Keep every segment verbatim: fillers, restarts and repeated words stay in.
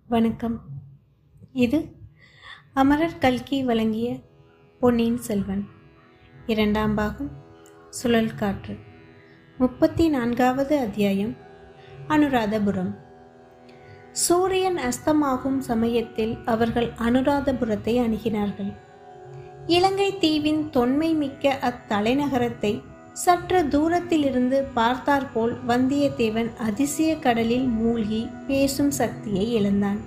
வணக்கம். இது அமரர் கல்கி வழங்கிய பொன்னியின் செல்வன் இரண்டாம் பாகம் சுழல் காற்று. முப்பத்தி நான்காவது அத்தியாயம். அனுராதபுரம். சூரியன் அஸ்தமாகும் சமயத்தில் அவர்கள் அனுராதபுரத்தை அணுகினார்கள். இலங்கை தீவின் தொன்மை மிக்க அத்தலைநகரத்தை சற்று தூரத்திலிருந்து பார்த்தாற்போல் வந்தியத்தேவன் அதிசய கடலில் மூழ்கி பேசும் சக்தியை இழந்தான்.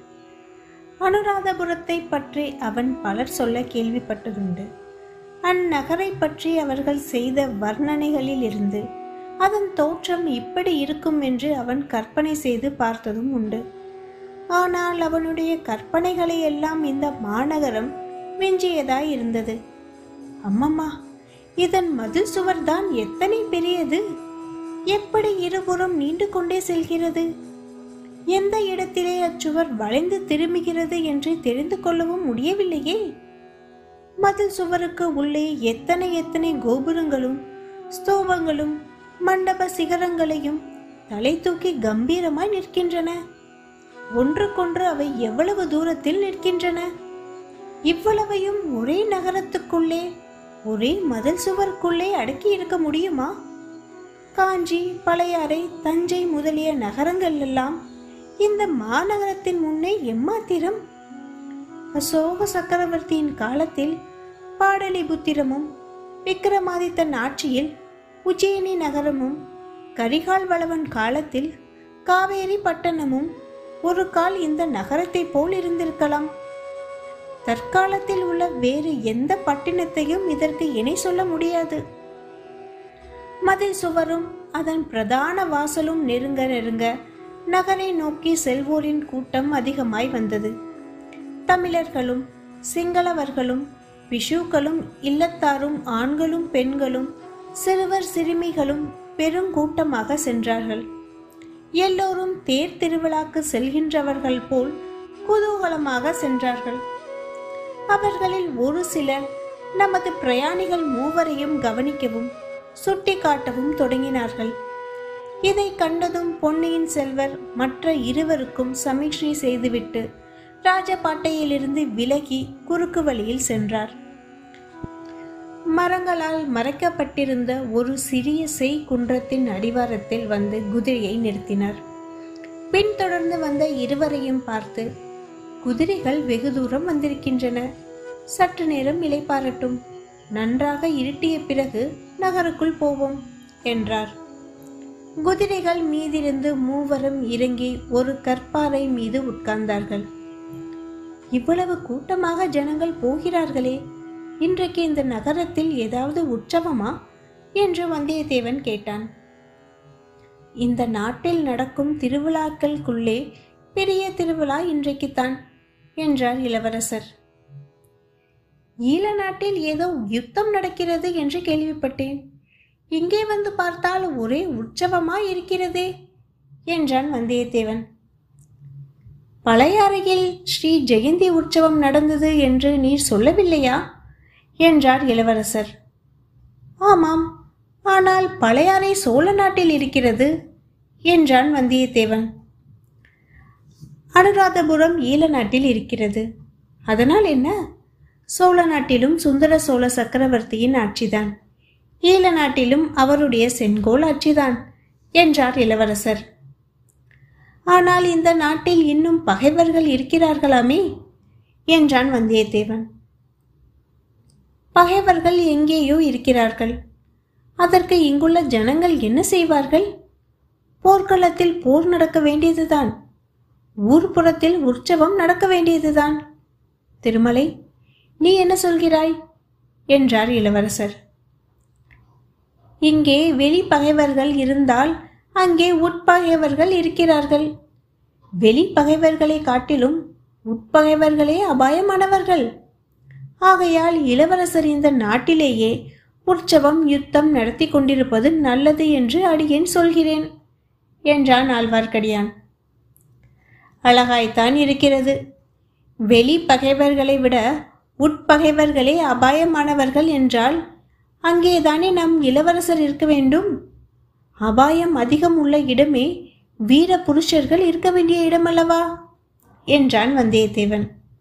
அனுராதபுரத்தை பற்றி அவன் பலர் சொல்ல கேள்விப்பட்டதுண்டு. அந்நகரை பற்றி அவர்கள் செய்த வர்ணனைகளில் இருந்து அதன் தோற்றம் இப்படி இருக்கும் என்று அவன் கற்பனை செய்து பார்த்ததும் உண்டு. ஆனால் அவனுடைய கற்பனைகளை எல்லாம் இந்த மாநகரம் மிஞ்சியதாய் இருந்தது. அம்மம்மா, இதன் மதில் சுவர்தான் எத்தனை பெரியது! எப்படி இருபுறம் நீண்டு கொண்டே செல்கிறது! எந்த இடத்திலே அச்சுவர் வளைந்து திரும்புகிறது என்று தெரிந்து கொள்ளவும் முடியவில்லையே. மதில் சுவருக்கு உள்ளே எத்தனை எத்தனை கோபுரங்களும் ஸ்தூபங்களும் மண்டப சிகரங்களையும் தலை தூக்கி கம்பீரமாய் நிற்கின்றன. ஒன்றுக்கொன்று அவை எவ்வளவு தூரத்தில் நிற்கின்றன! இவ்வளவையும் ஒரே நகரத்துக்குள்ளே, ஒரே மதில் சுவருக்குள்ளே அடக்கி இருக்க முடியுமா? காஞ்சி, பழையாறை, தஞ்சை முதலிய நகரங்கள் எல்லாம் இந்த மாநகரத்தின் முன்னே எம்மாத்திரம்? அசோக சக்கரவர்த்தியின் காலத்தில் பாடலிபுத்திரமும், விக்கிரமாதித்தன் ஆட்சியில் உஜ்ஜயினி நகரமும், கரிகால் வளவன் காலத்தில் காவேரி பட்டணமும் ஒரு கால் இந்த நகரத்தை போல் இருந்திருக்கலாம். தற்காலத்தில் உள்ள வேறு எந்த பட்டினத்தையும் இதற்கு இணை சொல்ல முடியாது. மதில் சுவரும் அதன் பிரதான வாசலும் நெருங்க நெருங்க நகரை நோக்கி செல்வோரின் கூட்டம் அதிகமாய் வந்தது. தமிழர்களும் சிங்களவர்களும் பிஷுக்களும் இல்லத்தாரும் ஆண்களும் பெண்களும் சிறுவர் சிறுமிகளும் பெருங்கூட்டமாக சென்றார்கள். எல்லோரும் தேர் திருவிழாக்கு செல்கின்றவர்கள் போல் குதூகலமாக சென்றார்கள். அவர்களில் ஒரு சிலர் நமது பிரயாணிகள் மூவரையும் கவனிக்கவும் சுட்டி காட்டவும் தொடங்கினார்கள். இதை கண்டதும் பொன்னியின் செல்வர் மற்ற இருவருக்கும் சமீட்சை செய்துவிட்டு ராஜபாட்டையிலிருந்து விலகி குறுக்கு வழியில் சென்றார். மரங்களால் மறைக்கப்பட்டிருந்த ஒரு சிறிய செய் குன்றத்தின் அடிவாரத்தில் வந்து குதிரையை நிறுத்தினார். பின்தொடர்ந்து வந்த இருவரையும் பார்த்து, குதிரைகள் வெகு தூரம் வந்திருக்கின்றன, சற்று நேரம் இளைப்பாறட்டும், நன்றாக இருட்டிய பிறகு நகருக்குள் போவோம் என்றார். குதிரைகள் மீதிருந்து மூவரும் இறங்கி ஒரு கற்பாறை மீது உட்கார்ந்தார்கள். இவ்வளவு கூட்டமாக ஜனங்கள் போகிறார்களே, இன்றைக்கு இந்த நகரத்தில் ஏதாவது உற்சவமா என்று வந்தியத்தேவன் கேட்டான். இந்த நாட்டில் நடக்கும் திருவிழாக்களுக்குள்ளே பெரிய திருவிழா இன்றைக்குத்தான் என்றார் இளவரசர். ஈழ நாட்டில் ஏதோ யுத்தம் நடக்கிறது என்று கேள்விப்பட்டேன். இங்கே வந்து பார்த்தால் ஒரே உற்சவமாய் இருக்கிறதே என்றான் வந்தியத்தேவன். பழையாறையில் ஸ்ரீ ஜெயந்தி உற்சவம் நடந்தது என்று நீர் சொல்லவில்லையா என்றார் இளவரசர். ஆமாம், ஆனால் பழையாறை சோழ நாட்டில் இருக்கிறது என்றான் வந்தியத்தேவன். அனுராதபுரம் ஈழ நாட்டில் இருக்கிறது. அதனால் என்ன? சோழ நாட்டிலும் சுந்தர சோழ சக்கரவர்த்தியின் ஆட்சிதான், ஈழ நாட்டிலும் அவருடைய செங்கோல் ஆட்சிதான் என்றார் இளவரசர். ஆனால் இந்த நாட்டில் இன்னும் பகைவர்கள் இருக்கிறார்களாமே என்றான் வந்தியத்தேவன். பகைவர்கள் எங்கேயோ இருக்கிறார்கள். அதற்கு இங்குள்ள ஜனங்கள் என்ன செய்வார்கள்? போர்க்களத்தில் போர் நடக்க வேண்டியதுதான், ஊர்ப்புறத்தில் உற்சவம் நடக்க வேண்டியதுதான். திருமலை, நீ என்ன சொல்கிறாய் என்றார் இளவரசர். இங்கே வெளி பகைவர்கள் இருந்தால் அங்கே உட்பகைவர்கள் இருக்கிறார்கள். வெளி பகைவர்களை காட்டிலும் உட்பகைவர்களே அபாயமானவர்கள். ஆகையால் இளவரசர் இந்த நாட்டிலேயே உற்சவம் யுத்தம் நடத்தி கொண்டிருப்பது நல்லது என்று அடியேன் சொல்கிறேன் என்றான் ஆழ்வார்க்கடியான். அழகாய்த்தான் இருக்கிறது. வெளி பகைவர்களை விட உட்பகைவர்களே அபாயமானவர்கள் என்றால் அங்கேதானே நம் இளவரசர் இருக்க வேண்டும். அபாயம் அதிகம் உள்ள இடமே வீர புருஷர்கள் இருக்க வேண்டிய இடமல்லவா என்றான் வந்தியத்தேவன்.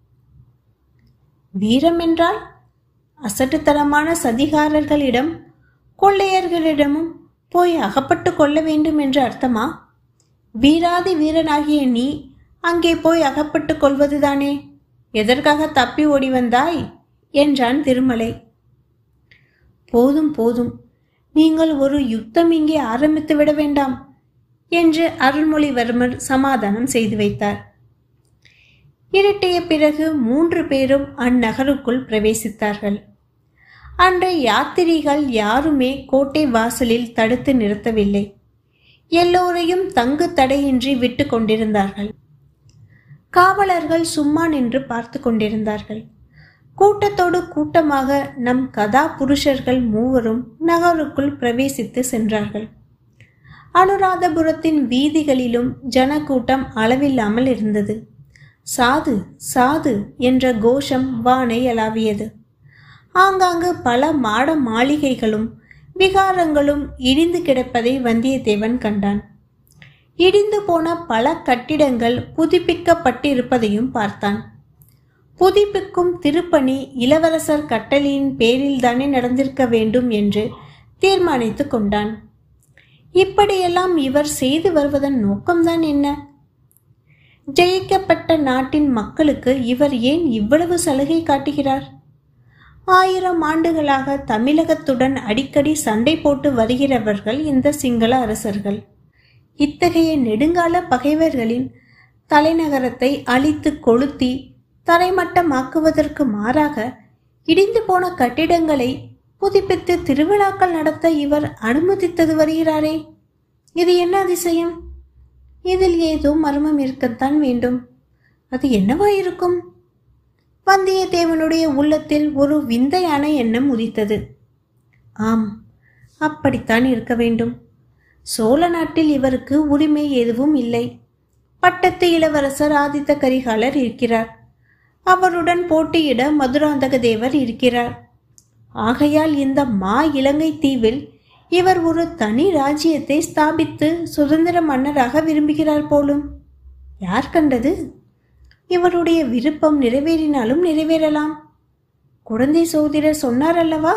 வீரம் என்றால் அசட்டுத்தனமான சதிகாரர்களிடம் கொள்ளையர்களிடமும் போய் அகப்பட்டு கொள்ள வேண்டும் என்று அர்த்தமா? வீராதி வீரனாகிய நீ அங்கே போய் அகப்பட்டு கொள்வதுதானே. எதற்காக தப்பி ஓடி வந்தாய் என்றான் திருமலை. போதும் போதும், நீங்கள் ஒரு யுத்தம் இங்கே ஆரம்பித்து விட வேண்டாம் என்று அருள்மொழிவர்மர் சமாதானம் செய்து வைத்தார். இருட்டிய பிறகு மூன்று பேரும் அந்நகருக்குள் பிரவேசித்தார்கள். அன்றைய யாத்திரிகள் யாருமே கோட்டை வாசலில் தடுத்து நிறுத்தவில்லை. எல்லோரையும் தங்கு தடையின்றி விட்டு கொண்டிருந்தார்கள். காவலர்கள் சும்மா நின்று பார்த்து கொண்டிருந்தார்கள். கூட்டத்தோடு கூட்டமாக நம் கதா புருஷர்கள் மூவரும் நகருக்குள் பிரவேசித்து சென்றார்கள். அனுராதபுரத்தின் வீதிகளிலும் ஜனக்கூட்டம் அளவில்லாமல் இருந்தது. சாது சாது என்ற கோஷம் வானை அளாவியது. ஆங்காங்கு பல மாட மாளிகைகளும் விகாரங்களும் இடிந்து கிடப்பதை வந்தியத்தேவன் கண்டான். இடிந்து போன பல கட்டிடங்கள் புதுப்பிக்கப்பட்டிருப்பதையும் பார்த்தான். புதுப்பிக்கும் திருப்பணி இளவரசர் கட்டளையின் பேரில் தானே நடந்திருக்க வேண்டும் என்று தீர்மானித்து கொண்டான். இப்படியெல்லாம் இவர் செய்து வருவதன் நோக்கம்தான் என்ன? ஜெயிக்கப்பட்ட நாட்டின் மக்களுக்கு இவர் ஏன் இவ்வளவு சலுகை காட்டுகிறார்? ஆயிரம் ஆண்டுகளாக தமிழகத்துடன் அடிக்கடி சண்டை போட்டு வருகிறவர்கள் இந்த சிங்கள அரசர்கள். இத்தகைய நெடுங்கால பகைவர்களின் தலைநகரத்தை அழித்து கொளுத்தி தரைமட்டமாக்குவதற்கு மாறாக இடிந்து போன கட்டிடங்களை புதுப்பித்து திருவிழாக்கள் நடத்த இவர் அனுமதித்தது வருகிறாரே, இது என்ன அதிசயம்? இதில் ஏதோ மர்மம் இருக்கத்தான் வேண்டும். அது என்னவாயிருக்கும்? வந்தியத்தேவனுடைய உள்ளத்தில் ஒரு விந்தையான எண்ணம் உதித்தது. ஆம், அப்படித்தான் இருக்க வேண்டும். சோழ நாட்டில் இவருக்கு உரிமை எதுவும் இல்லை. பட்டத்து இளவரசர் ஆதித்த கரிகாலர் இருக்கிறார். அவருடன் போட்டியிட மதுராந்தக தேவர் இருக்கிறார். ஆகையால் இந்த மா இலங்கை தீவில் இவர் ஒரு தனி ராஜ்யத்தை ஸ்தாபித்து சுதந்திர மன்னராக விரும்புகிறார் போலும். யார் கண்டது? இவருடைய விருப்பம் நிறைவேறினாலும் நிறைவேறலாம். குழந்தை சோதிடர் சொன்னார் அல்லவா,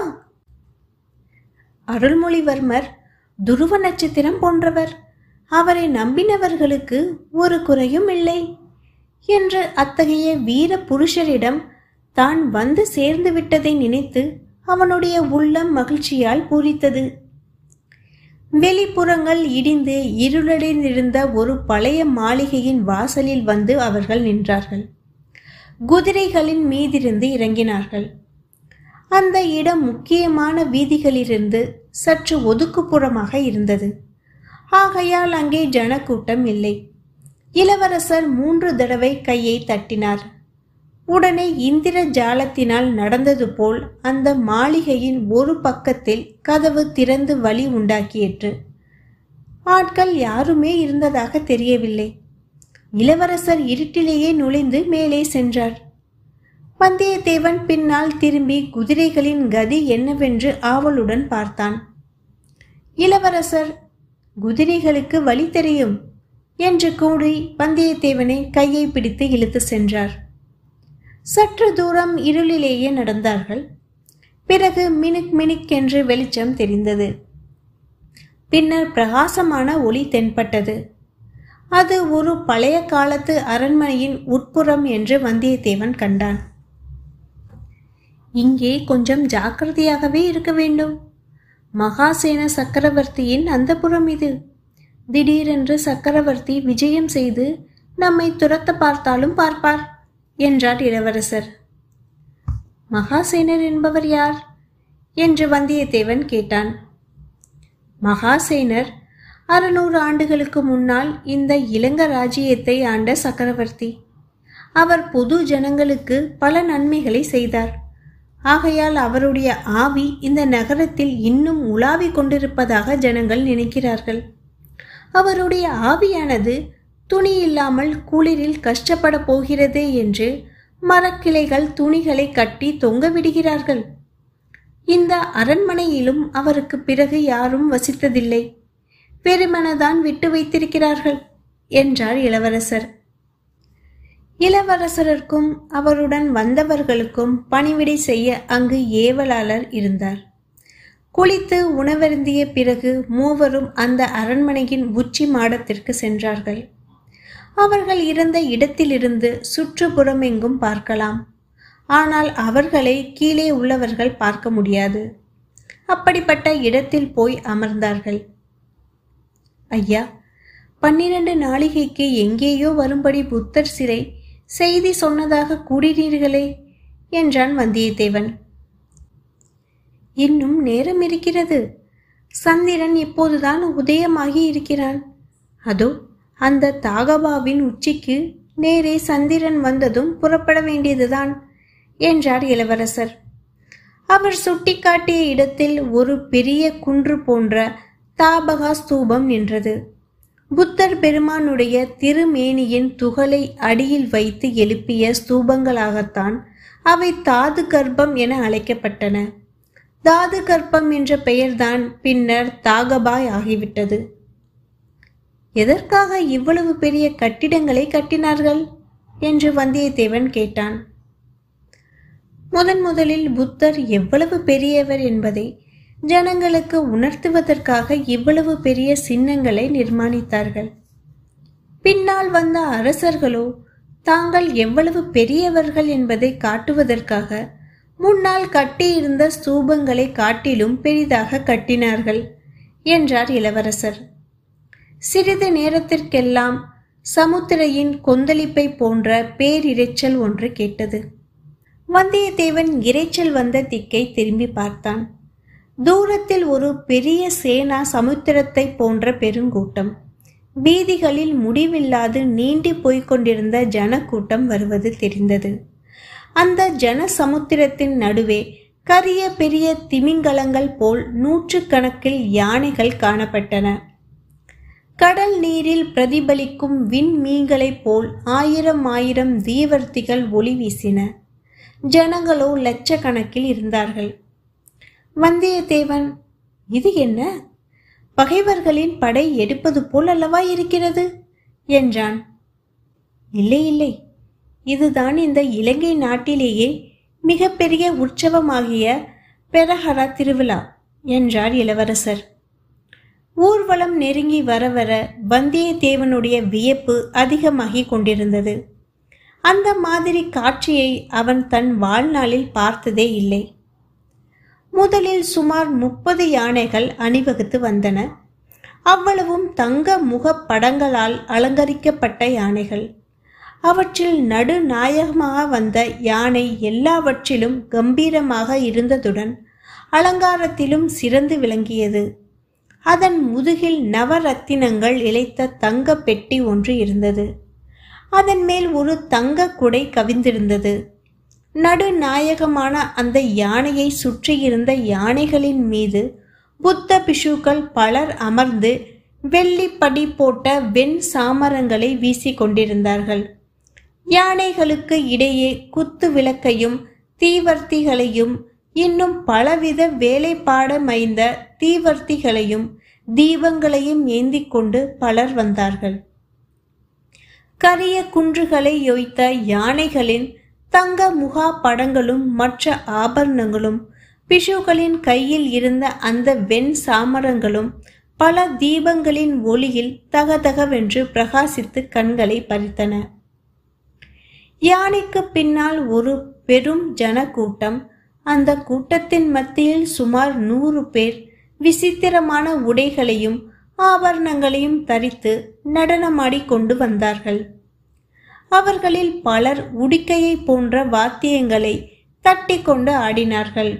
அருள்மொழிவர்மர் துருவ நட்சத்திரம் போன்றவர், அவரை நம்பினவர்களுக்கு ஒரு குறையும் இல்லை என்று அத்தகைய வீர புருஷரிடம் தான் வந்து சேர்ந்து விட்டதை நினைத்து அவனுடைய உள்ளம் மகிழ்ச்சியால் பூரித்தது. வெளிப்புறங்கள் இடிந்து இருளடைந்திருந்த ஒரு பழைய மாளிகையின் வாசலில் வந்து அவர்கள் நின்றார்கள். குதிரைகளின் மீதிருந்து இறங்கினார்கள். அந்த இடம் முக்கியமான வீதிகளிலிருந்து சற்று ஒதுக்குப்புறமாக இருந்தது. ஆகையால் அங்கே ஜனக்கூட்டம் இல்லை. இளவரசர் மூன்று தடவை கையை தட்டினார். உடனே இந்திர ஜாலத்தினால் நடந்தது போல் அந்த மாளிகையின் ஒரு பக்கத்தில் கதவு திறந்து வழி உண்டாக்கியிற்று. ஆட்கள் யாருமே இருந்ததாக தெரியவில்லை. இளவரசர் இருட்டிலேயே நுழைந்து மேலே சென்றார். வந்தியத்தேவன் பின்னால் திரும்பி குதிரைகளின் கதி என்னவென்று ஆவலுடன் பார்த்தான். இளவரசர், குதிரைகளுக்கு வழி தெரியும் என்று கூறி வந்தியத்தேவனை கையை பிடித்து இழுத்து சென்றார். சற்று தூரம் இருளிலேயே நடந்தார்கள். பிறகு மினுக் மினுக் என்று வெளிச்சம் தெரிந்தது. பின்னர் பிரகாசமான ஒளி தென்பட்டது. அது ஒரு பழைய காலத்து அரண்மனையின் உட்புறம் என்று வந்தியத்தேவன் கண்டான். இங்கே கொஞ்சம் ஜாக்கிரதையாகவே இருக்க வேண்டும். மகாசேன சக்கரவர்த்தியின் அந்தப்புறம் இது. திடீரென்று சக்கரவர்த்தி விஜயம் செய்து நம்மை துரத்த பார்த்தாலும் பார்ப்பார் என்றார் இளவரசர். மகாசேனர் என்பவர் யார் என்று வந்தியத்தேவன் கேட்டான். மகாசேனர் அறுநூறு ஆண்டுகளுக்கு முன்னால் இந்த இலங்கை ராஜ்யத்தை ஆண்ட சக்கரவர்த்தி. அவர் பொது ஜனங்களுக்கு பல நன்மைகளை செய்தார். ஆகையால் அவருடைய ஆவி இந்த நகரத்தில் இன்னும் உலாவிக் கொண்டிருப்பதாக ஜனங்கள் நினைக்கிறார்கள். அவருடைய ஆவியானது துணி இல்லாமல் குளிரில் கஷ்டப்பட போகிறதே என்று மரக்கிளைகள் துணிகளை கட்டி தொங்க விடுகிறார்கள். இந்த அரண்மனையிலும் அவருக்கு பிறகு யாரும் வசித்ததில்லை. வெறுமனதான் விட்டு வைத்திருக்கிறார்கள் என்றார் இளவரசர். இளவரசருக்கும் அவருடன் வந்தவர்களுக்கும் பணிவிடை செய்ய அங்கு ஏவலாளர் இருந்தார். குளித்து உணவருந்திய பிறகு மூவரும் அந்த அரண்மனையின் உச்சி மாடத்திற்கு சென்றார்கள். அவர்கள் இருந்த இடத்திலிருந்து சுற்றுப்புறமெங்கும் பார்க்கலாம். ஆனால் அவர்களை கீழே உள்ளவர்கள் பார்க்க முடியாது. அப்படிப்பட்ட இடத்தில் போய் அமர்ந்தார்கள். ஐயா, பன்னிரண்டு நாளிகைக்கு எங்கேயோ வரும்படி புத்தர் சிலை செய்தி சொன்னதாக கூறினீர்களே என்றான் வந்தியத்தேவன். இன்னும் நேரம் இருக்கிறது. சந்திரன் இப்போதுதான் உதயமாகி இருக்கிறான். அதோ அந்த தாகபாவின் உச்சிக்கு நேரே சந்திரன் வந்ததும் புறப்பட வேண்டியதுதான் என்றார் இளவரசர். அவர் சுட்டிக்காட்டிய இடத்தில் ஒரு பெரிய குன்று போன்ற தாபகா ஸ்தூபம் நின்றது. புத்தர் பெருமானுடைய திருமேனியின் துகளை அடியில் வைத்து எழுப்பிய ஸ்தூபங்களாகத்தான் அவை தாது கர்ப்பம் என அழைக்கப்பட்டன. தாது கர்ப்பம் என்ற பெயர்தான் பின்னர் தாகபாய் ஆகிவிட்டது. எதற்காக இவ்வளவு பெரிய கட்டிடங்களை கட்டினார்கள் என்று வந்தியத்தேவன் கேட்டான். முதன் முதலில் புத்தர் எவ்வளவு பெரியவர் என்பதை ஜனங்களுக்கு உணர்த்துவதற்காக இவ்வளவு பெரிய சின்னங்களை நிர்மாணித்தார்கள். பின்னால் வந்த அரசர்களோ தாங்கள் எவ்வளவு பெரியவர்கள் என்பதை காட்டுவதற்காக முன்னால் கட்டியிருந்த ஸ்தூபங்களை காட்டிலும் பெரிதாக கட்டினார்கள் என்றார் இளவரசர். சிறிது நேரத்திற்கெல்லாம் சமுத்திரையின் கொந்தளிப்பை போன்ற பேரிரைச்சல் ஒன்று கேட்டது. வந்தியத்தேவன் இரைச்சல் வந்த திக்கை திரும்பி பார்த்தான். தூரத்தில் ஒரு பெரிய சேனா சமுத்திரத்தை போன்ற பெருங்கூட்டம், வீதிகளில் முடிவில்லாது நீண்டி போய்கொண்டிருந்த ஜனக்கூட்டம் வருவது தெரிந்தது. அந்த ஜன சமுத்திரத்தின் நடுவே கரிய பெரிய திமிங்கலங்கள் போல் நூற்றுக்கணக்கில் யானைகள் காணப்பட்டன. கடல் நீரில் பிரதிபலிக்கும் விண்மீன்களைப் போல் ஆயிரம் ஆயிரம் தீவர்த்திகள் ஒளி வீசின. ஜனங்களோ லட்சக்கணக்கில் இருந்தார்கள். வந்தியத்தேவன், இது என்ன? பகைவர்களின் படை எடுப்பது போல் அல்லவா இருக்கிறது என்றான். இல்லை இல்லை, இதுதான் இந்த இலங்கை நாட்டிலேயே மிகப்பெரிய உற்சவமாகிய பெரஹரா திருவிழா என்றார் இளவரசர். ஊர்வலம் நெருங்கி வர வர வந்தியத்தேவனுடைய வியப்பு அதிகமாகிக் கொண்டிருந்தது. அந்த மாதிரி காட்சியை அவன் தன் வாழ்நாளில் பார்த்ததே இல்லை. முதலில் சுமார் முப்பது யானைகள் அணிவகுத்து வந்தன. அவ்வளவும் தங்க முக படங்களால் அலங்கரிக்கப்பட்ட யானைகள். அவற்றில் நடுநாயகமாக வந்த யானை எல்லாவற்றிலும் கம்பீரமாக இருந்ததுடன் அலங்காரத்திலும் சிறந்து விளங்கியது. அதன் முதுகில் நவரத்தினங்கள் இழைத்த தங்க பெட்டி ஒன்று இருந்தது. அதன் மேல் ஒரு தங்க குடை கவிந்திருந்தது. நடுநாயகமான அந்த யானையை சுற்றியிருந்த யானைகளின் மீது புத்த பிஷுக்கள் பலர் அமர்ந்து வெள்ளிப்படி போட்ட வெண் சாமரங்களை வீசி கொண்டிருந்தார்கள். யானைகளுக்கு இடையே குத்து விளக்கையும் தீவர்த்திகளையும் இன்னும் பலவித வேலைப்பாடமைந்த தீவர்த்திகளையும் தீபங்களையும் ஏந்தி கொண்டு பலர் வந்தார்கள். கரிய குன்றுகளை யொய்த்த யானைகளின் தங்க முகா படங்களும் மற்ற ஆபரணங்களும் பிஷுகளின் கையில் இருந்த அந்த வெண் சாமரங்களும் பல தீபங்களின் ஒளியில் தகதகவென்று பிரகாசித்து கண்களை பறித்தன. யானைக்கு பின்னால் ஒரு பெரும் ஜனக்கூட்டம். அந்த கூட்டத்தின் மத்தியில் சுமார் நூறு பேர் விசித்திரமான உடைகளையும் ஆபரணங்களையும் தரித்து நடனமாடி கொண்டு வந்தார்கள். அவர்களில் பலர் உடிக்கையை போன்ற வாத்தியங்களை தட்டி கொண்டு ஆடினார்கள்.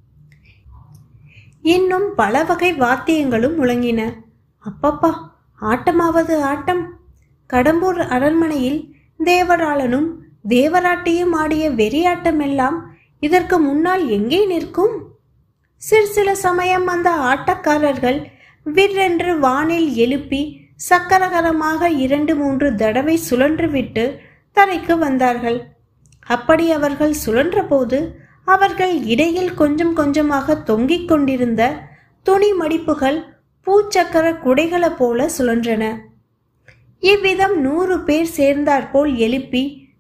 இன்னும் பல வகை வாத்தியங்களும் முழங்கின. அப்பப்பா, ஆட்டமாவது ஆட்டம்! கடம்பூர் அரண்மனையில் தேவராளனும் தேவராட்டியும் ஆடிய வெறியாட்டம் எல்லாம் இதற்கு முன்னால் எங்கே நிற்கும்? சிறு சில சமயம் அந்த ஆட்டக்காரர்கள் விற்றென்று வானில் எழுப்பி சக்கரகரமாக இரண்டு மூன்று தடவை சுழன்றுவிட்டு தரைக்கு வந்தார்கள். அப்படி அவர்கள் சுழன்ற போது அவர்கள் இடையில் கொஞ்சம் கொஞ்சமாக தொங்கிக் கொண்டிருந்த துணி மடிப்புகள் பூச்சக்கர குடைகளை போல சுழன்றன. இவ்விதம் நூறு பேர் சேர்ந்தாற்போல் எழுப்பி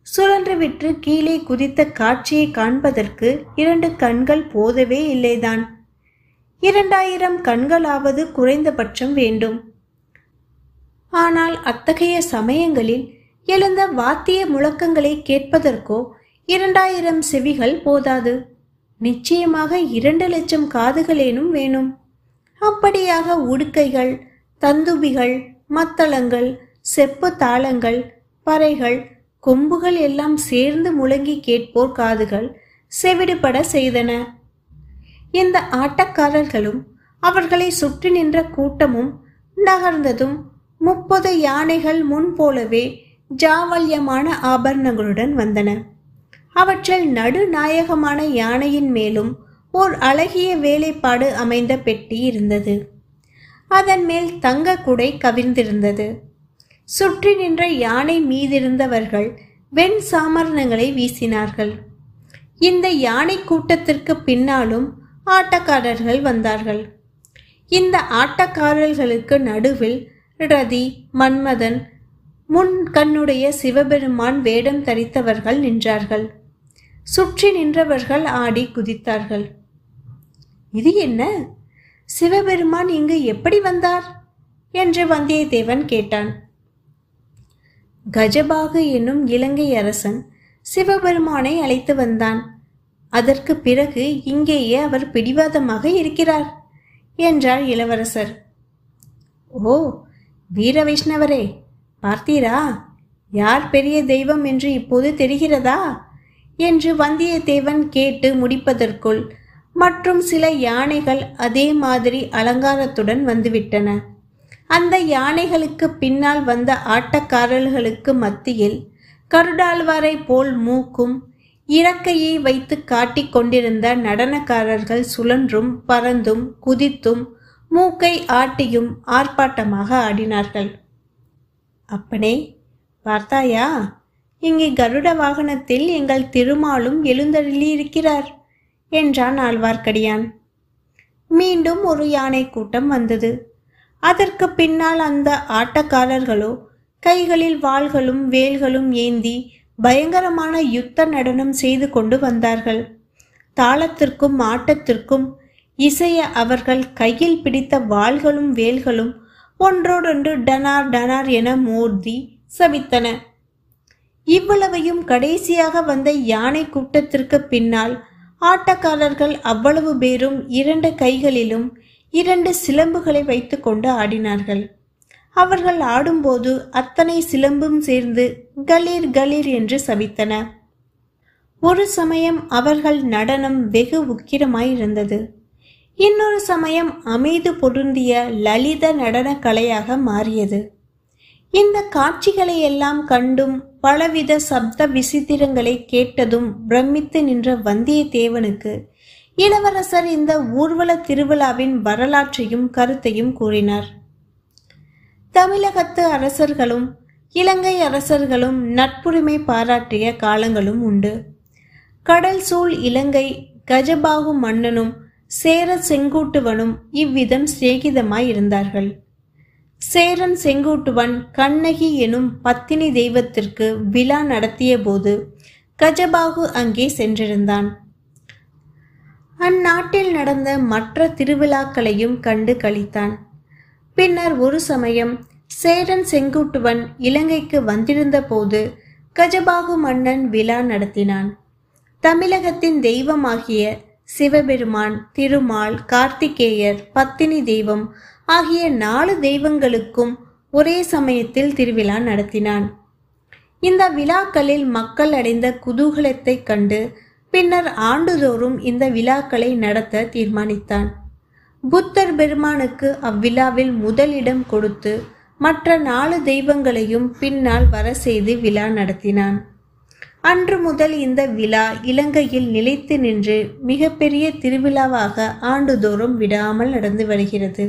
சுழன்றுவிட்டு கீழே குதித்த காட்சியை காண்பதற்கு இரண்டு கண்கள் போதவே இல்லைதான். இரண்டாயிரம் கண்களாவது குறைந்தபட்சம் வேண்டும். ஆனால் அத்தகைய சமயங்களில் எழுந்த வாத்திய முழக்கங்களை கேட்பதற்கோ இரண்டாயிரம் செவிகள் போதாது. நிச்சயமாக இரண்டு லட்சம் காதுகளேனும் வேணும். அப்படியாக உடுக்கைகள், தந்துபிகள், மத்தளங்கள், செப்பு தாளங்கள், பறைகள், கொம்புகள் எல்லாம் சேர்ந்து முழங்கி கேட்போர் காதுகள் செவிடுபட செய்தன. இந்த ஆட்டக்காரர்களும் அவர்களை சுற்றி நின்ற கூட்டமும் நகர்ந்ததும் முப்பது யானைகள் முன் போலவே ஜாவல்யமான ஆபரணங்களுடன் வந்தன. அவற்றில் நடுநாயகமான யானையின் மேலும் ஓர் அழகிய வேலைப்பாடு அமைந்த பெட்டி இருந்தது. அதன் மேல் தங்க குடை கவிழ்ந்திருந்தது. சுற்றி நின்ற யானை மீதிருந்தவர்கள் வெண் சாமரணங்களை வீசினார்கள். இந்த யானை கூட்டத்திற்கு பின்னாலும் ஆட்டக்காரர்கள் வந்தார்கள். இந்த ஆட்டக்காரர்களுக்கு நடுவில் ரதி, மன்மதன், முன் கண்ணுடைய சிவபெருமான் வேடம் தரித்தவர்கள் நின்றார்கள். சுற்றி நின்றவர்கள் ஆடி குதித்தார்கள். இது என்ன? சிவபெருமான் இங்கு எப்படி வந்தார் என்று வந்தியத்தேவன் கேட்டான். கஜபாகு என்னும் இலங்கை அரசன் சிவபெருமானை அழைத்து வந்தான். அதற்கு பிறகு இங்கேயே அவர் பிடிவாதமாக இருக்கிறார் என்றார் இளவரசர். ஓ, வீர வைஷ்ணவரே, பார்த்தீரா? யார் பெரிய தெய்வம் என்று இப்போது தெரிகிறதா என்று வந்தியத்தேவன் கேட்டு முடிப்பதற்குள் மற்றும் சில யானைகள் அதே மாதிரி அலங்காரத்துடன் வந்துவிட்டன. அந்த யானைகளுக்கு பின்னால் வந்த ஆட்டக்காரர்களுக்கு மத்தியில் கருடாழ்வாரை போல் மூக்கும் இறக்கையை வைத்து காட்டிக் கொண்டிருந்த நடனக்காரர்கள் சுழன்றும் பறந்தும் குதித்தும் மூக்கை ஆட்டியும் ஆர்ப்பாட்டமாக ஆடினார்கள். அப்பனே, பார்த்தாயா? இங்கே கருட வாகனத்தில் எங்கள் திருமாலும் எழுந்தருளி இருக்கிறார் என்றான் ஆழ்வார்க்கடியான். மீண்டும் ஒரு யானை கூட்டம் வந்தது. அதற்கு பின்னால் அந்த ஆட்டக்காரர்களோ கைகளில் வாள்களும் வேல்களும் ஏந்தி பயங்கரமான யுத்த நடனம் செய்து கொண்டு வந்தார்கள். தாளத்திற்கும் ஆட்டத்திற்கும் இசைய அவர்கள் கையில் பிடித்த வாள்களும் வேல்களும் ஒன்றோடொன்று டனார் டனார் என மோதி சபித்தன. இவ்வளவையும் கடைசியாக வந்த யானை கூட்டத்திற்கு பின்னால் ஆட்டக்காரர்கள் அவ்வளவு பேரும் இரண்டு கைகளிலும் இரண்டு சிலம்புகளை வைத்து கொண்டு ஆடினார்கள். அவர்கள் ஆடும்போது அத்தனை சிலம்பும் சேர்ந்து கலீர் கலீர் என்று சபித்தன. ஒரு சமயம் அவர்கள் நடனம் வெகு உக்கிரமாயிருந்தது. இன்னொரு சமயம் அமைதி பொருந்திய லலித நடன கலையாக மாறியது. இந்த காட்சிகளை எல்லாம் கண்டும் பலவித சப்த விசித்திரங்களை கேட்டதும் பிரமித்து நின்ற வந்தியத்தேவனுக்கு இளவரசர் இந்த ஊர்வல திருவிழாவின் வரலாற்றையும் கருத்தையும் கூறினார். தமிழகத்து அரசர்களும் இலங்கை அரசர்களும் நட்புரிமை பாராட்டிய காலங்களும் உண்டு. கடல் சூழ் இலங்கை கஜபாகு மன்னனும் சேர செங்குட்டுவனும் இவ்விதம் சிநேகிதமாய் இருந்தார்கள். சேரன் செங்குட்டுவன் கண்ணகி எனும் பத்தினி தெய்வத்திற்கு விழா நடத்திய போது கஜபாகு அங்கே சென்றிருந்தான். அந்நாட்டில் நடந்த மற்ற திருவிழாக்களையும் கண்டு களித்தான். பின்னர் ஒரு சமயம் சேரன் செங்குட்டுவன் இலங்கைக்கு வந்திருந்த போது கஜபாகு மன்னன் விழா நடத்தினான். தமிழகத்தின் தெய்வமாகிய சிவபெருமான், திருமால், கார்த்திகேயர், பத்தினி தெய்வம் ஆகிய நாலு தெய்வங்களுக்கும் ஒரே சமயத்தில் திருவிழா நடத்தினான். இந்த விழாக்களில் மக்கள் அடைந்த குதூகலத்தை கண்டு பின்னர் ஆண்டுதோறும் இந்த விழாக்களை நடத்த தீர்மானித்தான். புத்தர் பெருமானுக்கு அவ்விழாவில் முதலிடம் கொடுத்து மற்ற நாலு தெய்வங்களையும் பின்னால் வர செய்து விழா நடத்தினான். அன்று முதல் இந்த விழா இலங்கையில் நிலைத்து நின்று மிகப்பெரிய திருவிழாவாக ஆண்டுதோறும் விடாமல் நடந்து வருகிறது.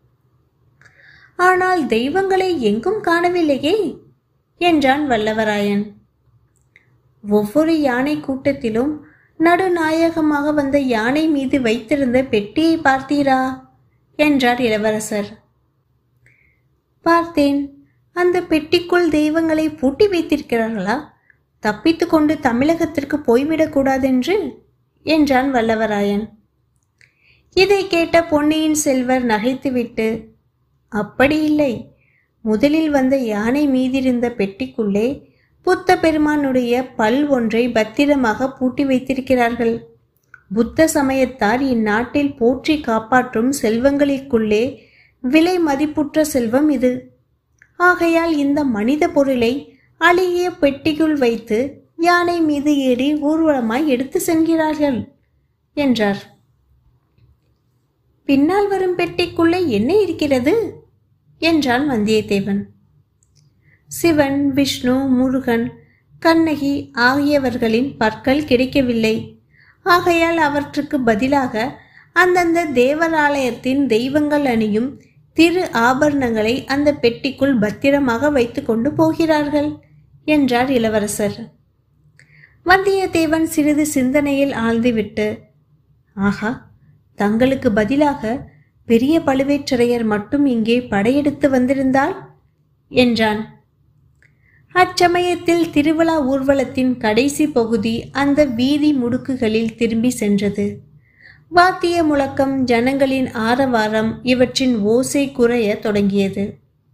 ஆனால் தெய்வங்களை எங்கும் காணவில்லையே என்றான் வல்லவராயன். ஒவ்வொரு யானை கூட்டத்திலும் நடுநாயகமாக வந்த யானை மீது வைத்திருந்த பெட்டியை பார்த்தீரா என்றார் இளவரசர். பார்த்தேன். அந்த பெட்டிக்குள் தெய்வங்களை பூட்டி வைத்திருக்கிறார்களா? தப்பித்து கொண்டு தமிழகத்திற்கு போய்விடக்கூடாதென்று என்றான் வல்லவராயன். இதை கேட்ட பொன்னியின் செல்வர் நகைத்துவிட்டு, அப்படி இல்லை, முதலில் வந்த யானை மீதிருந்த பெட்டிக்குள்ளே புத்த பெருமானுடைய பல் ஒன்றை பத்திரமாக பூட்டி வைத்திருக்கிறார்கள். புத்த சமயத்தார் இந்நாட்டில் போற்றி காப்பாற்றும் செல்வங்களிற்குள்ளே விலை மதிப்புற்ற செல்வம் இது. ஆகையால் இந்த மனித பொருளை அழகிய பெட்டிக்குள் வைத்து யானை மீது ஏறி ஊர்வலமாய் எடுத்து செல்கிறார்கள் என்றார். பின்னால் வரும் பெட்டிக்குள்ளே என்ன இருக்கிறது என்றான் வந்தியத்தேவன். சிவன், விஷ்ணு, முருகன், கண்ணகி ஆகியவர்களின் பற்கள் கிடைக்கவில்லை. ஆகையால் அவற்றுக்கு பதிலாக அந்தந்த தேவராலயத்தின் தெய்வங்கள் அணியும் திரு ஆபரணங்களை அந்த பெட்டிக்குள் பத்திரமாக வைத்து கொண்டு போகிறார்கள் என்றார் இளவரசர். வந்தியத்தேவன் சிறிது சிந்தனையில் ஆழ்ந்துவிட்டு, ஆஹா, தங்களுக்கு பதிலாக பெரிய பழுவேற்றரையர் மட்டும் இங்கே படையெடுத்து வந்திருந்தால் என்றான். அச்சமயத்தில் திருவிழா ஊர்வலத்தின் கடைசி பகுதி அந்த வீதி முடுக்குகளில் திரும்பி சென்றது. வாத்திய முழக்கம், ஜனங்களின் ஆரவாரம் இவற்றின் ஓசை குறைய தொடங்கியது.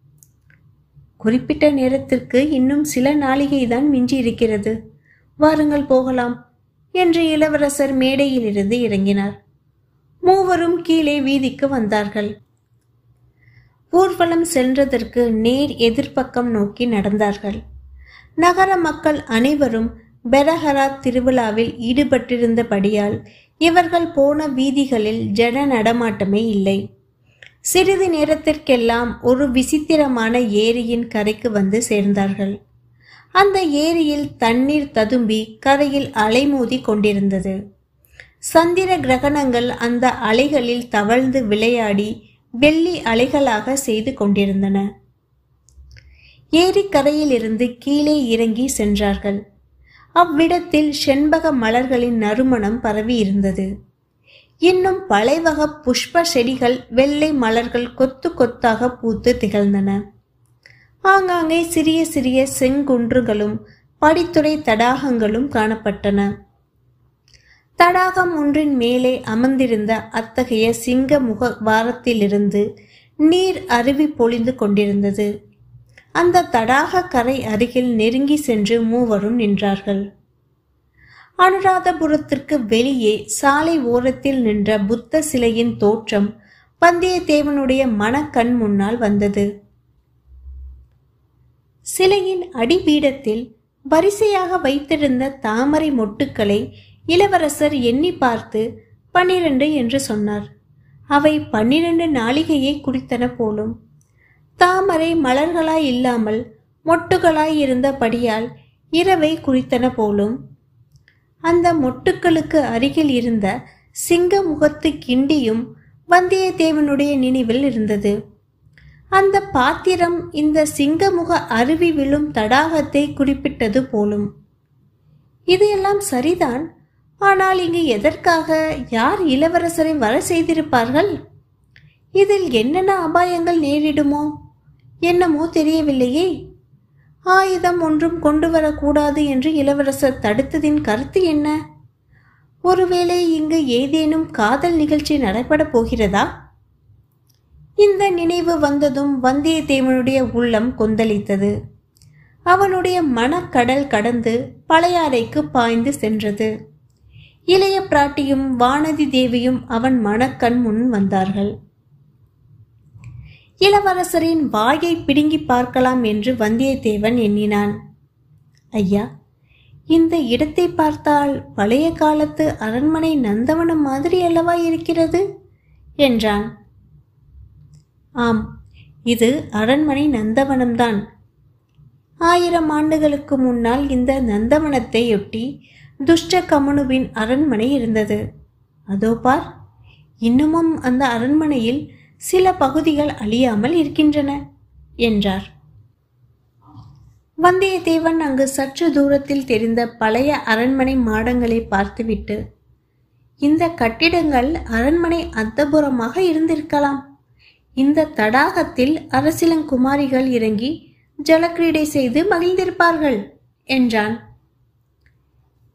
குறிப்பிட்ட நேரத்திற்கு இன்னும் சில நாளிகைதான் மிஞ்சி இருக்கிறது, வாருங்கள் போகலாம் என்று இளவரசர் மேடையிலிருந்து இறங்கினார். மூவரும் கீழே வீதிக்கு வந்தார்கள். ஊர்வலம் சென்றதற்கு நேர் எதிர்ப்பக்கம் நோக்கி நடந்தார்கள். நகர மக்கள் அனைவரும் பெரஹராத் திருவிழாவில் ஈடுபட்டிருந்தபடியால் இவர்கள் போன வீதிகளில் ஜன நடமாட்டமே இல்லை. சிறிது நேரத்திற்கெல்லாம் ஒரு விசித்திரமான ஏரியின் கரைக்கு வந்து சேர்ந்தார்கள். அந்த ஏரியில் தண்ணீர் ததும்பி கரையில் அலைமோதி கொண்டிருந்தது. சந்திர கிரகணங்கள் அந்த அலைகளில் தவழ்ந்து விளையாடி வெள்ளி அலைகளாக செய்து கொண்டிருந்தன. ஏரிக்கரையில் இருந்து கீழே இறங்கி சென்றார்கள். அவ்விடத்தில் செண்பக மலர்களின் நறுமணம் பரவி இருந்தது. இன்னும் பலைவக புஷ்ப செடிகள், வெள்ளை மலர்கள் கொத்து கொத்தாக பூத்து திகழ்ந்தன. ஆங்காங்கே சிறிய சிறிய செங்குன்றுகளும் படித்துறை தடாகங்களும் காணப்பட்டன. தடாகம் ஒன்றின் மேலே அமர்ந்திருந்த அத்தகைய சிங்க முக வாரத்திலிருந்து நீர் அருவி பொழிந்து கொண்டிருந்தது. அந்த தடாக கரை அருகில் நெருங்கி சென்று மூவரும் நின்றார்கள். அனுராதபுரத்திற்கு வெளியே சாலை ஓரத்தில் நின்ற புத்த சிலையின் தோற்றம் வந்தியத்தேவனுடைய மனக்கண் முன்னால் வந்தது. சிலையின் அடிபீடத்தில் வரிசையாக வைத்திருந்த தாமரை மொட்டுக்களை இளவரசர் எண்ணி பார்த்து பன்னிரண்டு என்று சொன்னார். அவை பன்னிரண்டு நாளிகையை குறித்தன போலும். தாமரை மலர்களாய் இல்லாமல் மொட்டுகளாய் இருந்தபடியால் இரவை குறித்தன போலும். அந்த மொட்டுக்களுக்கு அருகில் இருந்த சிங்க முகத்து கிண்டியும் வந்தியத்தேவனுடைய நினைவில் இருந்தது. அந்த பாத்திரம் இந்த சிங்கமுக அருவி விழும் தடாகத்தை குறிப்பிட்டது போலும். இதையெல்லாம் சரிதான். ஆனால் இங்கு எதற்காக, யார் இளவரசரை வர செய்திருப்பார்கள்? இதில் என்னென்ன அபாயங்கள் நேரிடுமோ என்னமோ தெரியவில்லையே. ஆயுதம் ஒன்றும் கொண்டு வரக்கூடாது என்று இளவரசர் தடுத்ததின் கருத்து என்ன? ஒருவேளை இங்கு ஏதேனும் காதல் நிகழ்ச்சி நடைபெற போகிறதா? இந்த நினைவு வந்ததும் வந்தியத்தேவனுடைய உள்ளம் கொந்தளித்தது. அவனுடைய மனக்கடல் கடந்து பழையாறைக்கு பாய்ந்து சென்றது. இளைய பிராட்டியும் வானதி தேவியும் அவன் மனக்கண் முன் வந்தார்கள். இளவரசரின் வாயை பிடுங்கி பார்க்கலாம் என்று வந்தியத்தேவன் எண்ணினான். ஐயா, இந்த இடத்தை பார்த்தால் பழைய காலத்து அரண்மனை நந்தவனம் மாதிரி அல்லவா இருக்கிறது என்றான். ஆம், இது அரண்மனை நந்தவனம்தான். ஆயிரம் ஆண்டுகளுக்கு முன்னால் இந்த நந்தவனத்தையொட்டி துஷ்ட கமனுவின் அரண்மனை இருந்தது. அதோ பார், இன்னமும் அந்த அரண்மனையில் சில பகுதிகள் அழியாமல் இருக்கின்றன என்றார். வந்தியத்தேவன் அங்கு சற்று தூரத்தில் தெரிந்த பழைய அரண்மனை மாடங்களை பார்த்துவிட்டு, இந்த கட்டிடங்கள் அரண்மனை அந்தப்புறமாக இருந்திருக்கலாம். இந்த தடாகத்தில் அரசிலங்குமாரிகள் இறங்கி ஜலக்கிரீடை செய்து மகிழ்ந்திருப்பார்கள் என்றான்.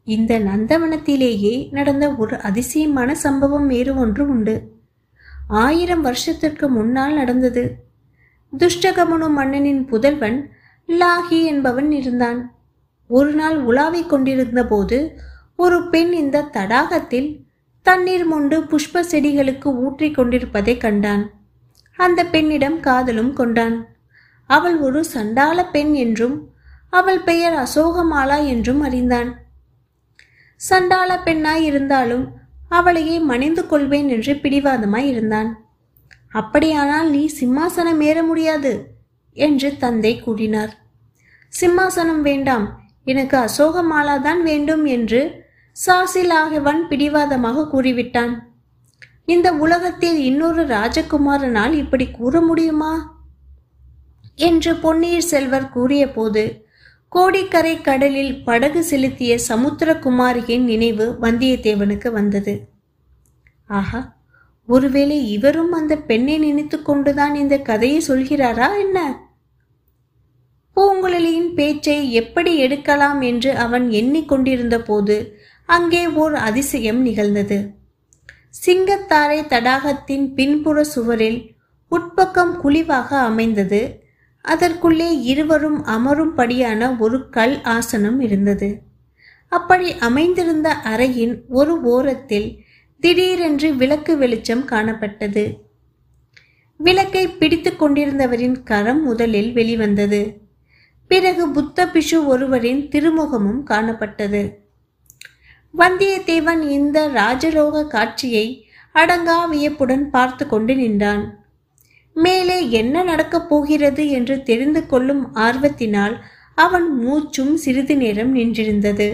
இந்த நந்தவனத்திலேயே நடந்த ஒரு அதிசயமான சம்பவம் வேறு ஒன்று உண்டு. ஆயிரம் வருஷத்திற்கு முன்னால் நடந்தது. துஷ்டகமனு மன்னனின் புதல்வன் லாஹி என்பவன் இருந்தான். ஒரு நாள் உலாவிக் கொண்டிருந்த போது ஒரு பெண் இந்த தடாகத்தில் தண்ணீர் மொண்டு புஷ்ப செடிகளுக்கு ஊற்றி கொண்டிருப்பதை கண்டான். அந்த பெண்ணிடம் காதலும் கொண்டான். அவள் ஒரு சண்டாள பெண் என்றும் அவள் பெயர் அசோகமாலா என்றும் அறிந்தான். சண்டாள பெண்ணாய் இருந்தாலும் அவளையே மணிந்து கொள்வேன் என்று பிடிவாதமாய் இருந்தான். அப்படியானால் நீ சிம்மாசனம் ஏற முடியாது என்று தந்தை கூறினார். சிம்மாசனம் வேண்டாம், எனக்கு அசோகமாலாதான் வேண்டும் என்று சாசிலாகவன் பிடிவாதமாக கூறிவிட்டான். இந்த உலகத்தில் இன்னொரு ராஜகுமாரனால் இப்படி கூற முடியுமா என்று பொன்னியின் செல்வர் கூறிய போது கோடிக்கரை கடலில் படகு செலுத்திய சமுத்திரகுமாரியின் நினைவு வந்தியத்தேவனுக்கு வந்தது. ஆஹா, ஒருவேளை இவரும் அந்த பெண்ணை நினைத்து கொண்டுதான் இந்த கதையை சொல்கிறாரா என்ன? பூங்குழலியின் பேச்சை எப்படி எடுக்கலாம் என்று அவன் எண்ணிக்கொண்டிருந்த போது அங்கே ஓர் அதிசயம் நிகழ்ந்தது. சிங்கத்தாரை தடாகத்தின் பின்புற சுவரில் உட்பக்கம் குழிவாக அமைந்தது. அதற்குள்ளே இருவரும் அமரும்படியான ஒரு கல் ஆசனம் இருந்தது. அப்படி அமைந்திருந்த அறையின் ஒரு ஓரத்தில் திடீரென்று விளக்கு வெளிச்சம் காணப்பட்டது. விளக்கை பிடித்து கொண்டிருந்தவரின் கரம் முதலில் வெளிவந்தது. பிறகு புத்த பிஷு ஒருவரின் திருமுகமும் காணப்பட்டது. வந்தியத்தேவன் இந்த ராஜலோக காட்சியை அடங்கா வியப்புடன் பார்த்து கொண்டு நின்றான். மேலே என்ன நடக்கப் போகிறது என்று தெரிந்து கொள்ளும் ஆர்வத்தினால் அவன் மூச்சும் சிறிது நேரம் நின்றிருந்தது.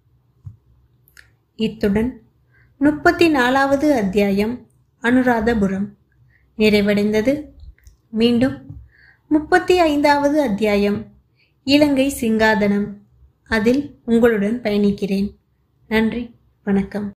இத்துடன் முப்பத்தி நாலாவது அத்தியாயம் அனுராதபுரம் நிறைவடைந்தது. மீண்டும் முப்பத்தி ஐந்தாவது அத்தியாயம் இலங்கை சிங்காதனம் அதில் உங்களுடன் பயணிக்கிறேன். நன்றி, வணக்கம்.